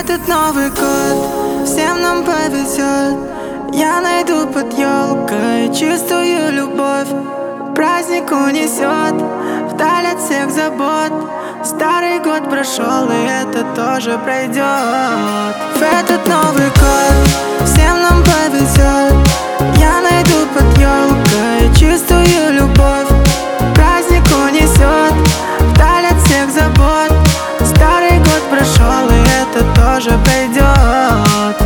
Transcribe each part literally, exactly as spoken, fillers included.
этот Новый год всем нам повезет. Я найду под елкой чистую любовь. Праздник унесет вдаль от всех забот. Старый год прошел, и это тоже пройдет. В этот Новый год всем нам повезет. Я найду под елкой чистую любовь. Праздник унесет вдаль от всех забот. Старый год прошел, и это тоже пройдет.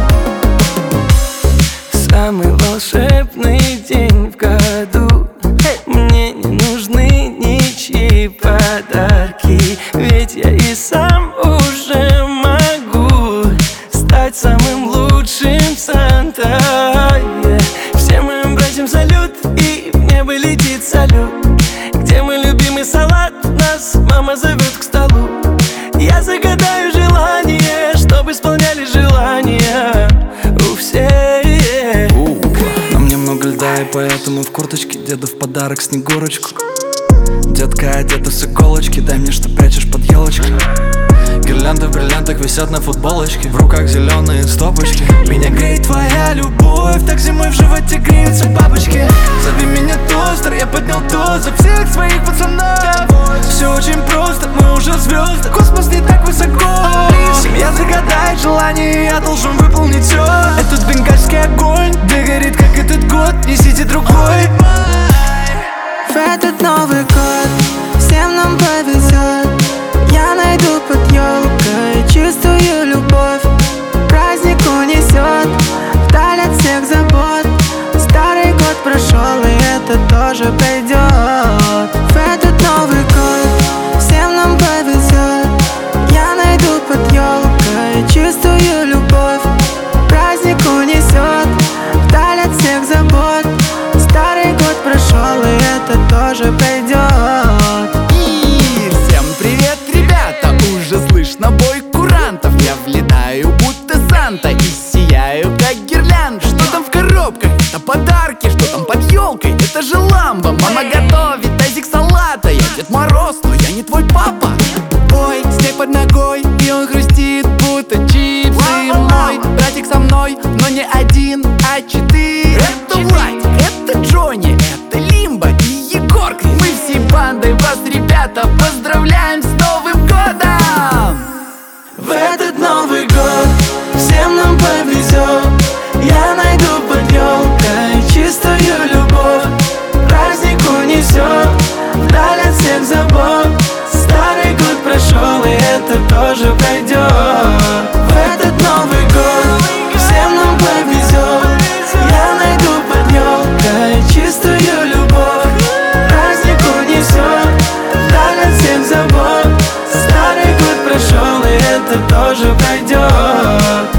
Самый волшебный день в году. Мне не нужны ничьи подарки, ведь я и сам уже могу стать самым лучшим Санта. yeah. Всем моим братьям салют, и в небо летит салют. Где мой любимый салат? Нас мама зовет к столу. Я загадаю желание, чтобы исполняли желания у всех. На мне много льда, и поэтому в курточке деду в подарок снегурочку. Детка одета с иголочки, дай мне, что прячешь под елочкой. Гирлянды в бриллиантах висят на футболочке, в руках зеленые стопочки. Меня греет твоя любовь, так зимой в животе греются бабочки. Зови меня тостер, я поднял тост за всех своих пацанов. Все очень просто, мы уже звезды, космос не так высоко. Семья загадает желание, я должен выполнить все. Этот бенгальский огонь, да горит как этот год, несите другой. В этот Новый год всем нам повезет. Я найду под елкой чистую любовь. Праздник унесет вдаль от всех забот. Старый год прошел, и это тоже пройдет. В этот Новый год всем нам повезет. Я найду под елкой чистую любовь. Праздник унесет вдаль от всех забот. Старый год прошел, и это тоже пройдет. И всем привет, ребята! Уже слышно бой курантов. Я влетаю, будто Санта, и сияю, как гирлянда. Что там в коробках? Это подарки. Что там под елкой? Это же ламба. Мама готовит тазик салата. Я Дед Мороз, но я не твой папа. Ой, снег под ногой, и он хрустит, будто чипсы. Мой братик со мной, но не один, а четыре. Это Владик, это Джонни, это Лимба и Егорка. Мы всей бандой вас, ребята, поздравляем с Новым годом! В этот Новый год всем нам повезет. Я найду под елкой чистую любовь. Праздник унесет вдаль от всех забот. Старый год прошел, и это тоже пройдет. В этот Новый год всем нам повезет. Я найду под елкой чистую любовь. Праздник унесет вдаль от всех забот. Старый год прошел, и это тоже пройдет.